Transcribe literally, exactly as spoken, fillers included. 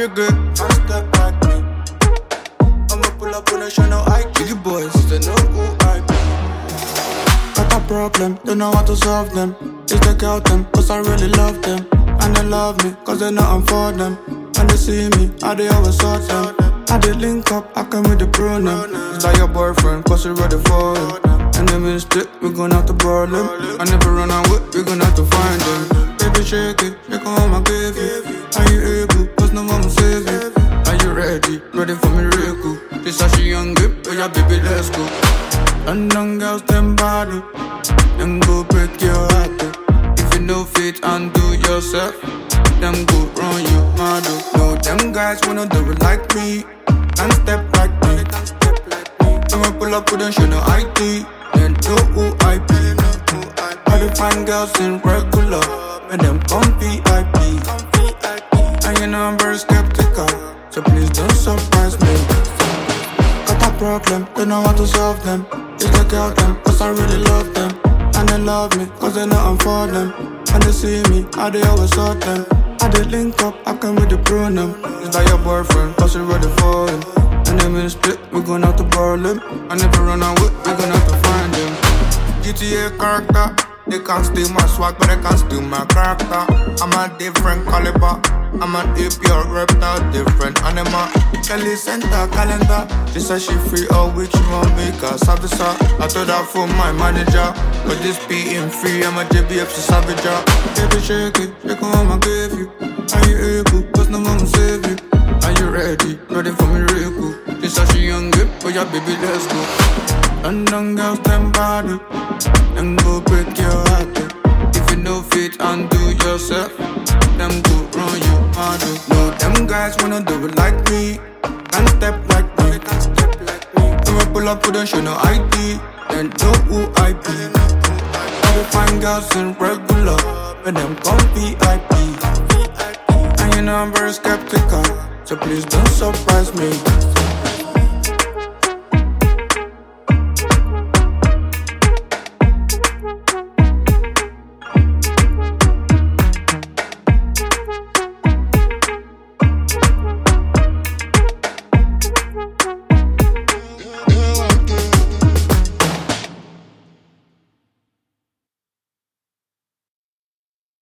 trigger. Can't step like me. I'ma pull up on a show, no I Q. Jiggy boys, they know who I be. Got a problem, don't know how to solve them. Just take out them, cause I really love them. And they love me, cause they know I'm for them. And they see me, how they always sort them. I did link up, I come with the pronoun. Is that your boyfriend, cause you ready for him. And them in stick, we gon' have to borrow them. I never run out with, we gon' have to find them. Baby shake it, make all my give you. Are you able, cause no one will save you. Are you ready, ready for miracle? This how she young grip, oh yeah baby let's go. London girls, them body. Them go break your heart though. If you know fit and do yourself, them go run you mad oh. No, them guys wanna do it like me. Can't step like me. I'ma pull up with a show no I D. Then know who I be. All the fine girls in regular, and them come V I P. And you know I'm very skeptical, so please don't surprise me. Got a problem, don't know how to solve them. Just look out them, cause I really love them. And they love me, cause they know I'm for them. And they see me, how they always sort them. I did link up, I come with the pronoun. Is that your boyfriend, cause you ready for him. And them in split, we gon' have to borrow them. I never run out with, we gon' have to find them. G T A character, they can't steal my swag, but they can't steal my character. I'm a different caliber, I'm an A P R reptile, different animal. Kelly Center calendar, she said she free all week, she won't make a service. I told her for my manager, but this being free, I'm a J B F, she savage. Baby shake it, shake all my give you. Are you able, cause no one will save you. Are you ready, ready for miracle? This how she young grip, oh yeah baby let's go. London girls, them body. Them go break your heart though. If you know fit and do yourself, them go run you hard though. No, them guys wanna do it like me. Can't step like me. I'ma pull up with a show no I D. Then know who I be. All the fine girls in regular, and them come V I P. And you know I'm very skeptical, so please don't surprise me.